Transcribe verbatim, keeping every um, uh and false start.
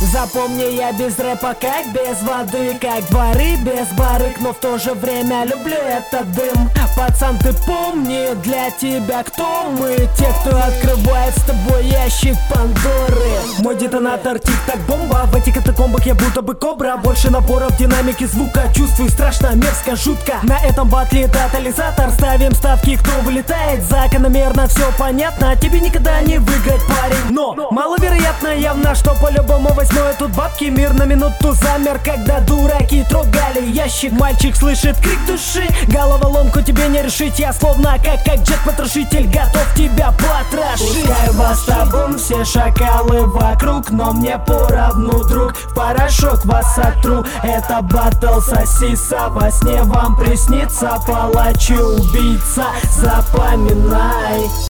Запомни, я без рэпа как без воды, как дворы без барык, но в то же время люблю этот дым. Пацан, ты помни, для тебя кто мы? Те, кто открывает с тобой ящик Пандоры. Мой детонатор тик-так бомба, в этих катакомбах я будто бы кобра. Больше напоров динамики звука, чувствую страшно, мерзко, жутко. На этом батле тотализатор, ставим ставки, кто вылетает. Закономерно все понятно, тебе никогда не выиграть, парень. Но маловероятно явно, что по-любому возьму тут бабки. Мир на минуту замер, когда дураки трогали ящик. Мальчик слышит крик души, головоломку тебе не решить. Я словно как, как джет-потрошитель, готов тебя потрошить. Пускай вас табун, все шакалы вокруг, но мне поровну, друг. В порошок вас сотру, это батл сосиса. Во сне вам приснится палач и убийца, запоминай.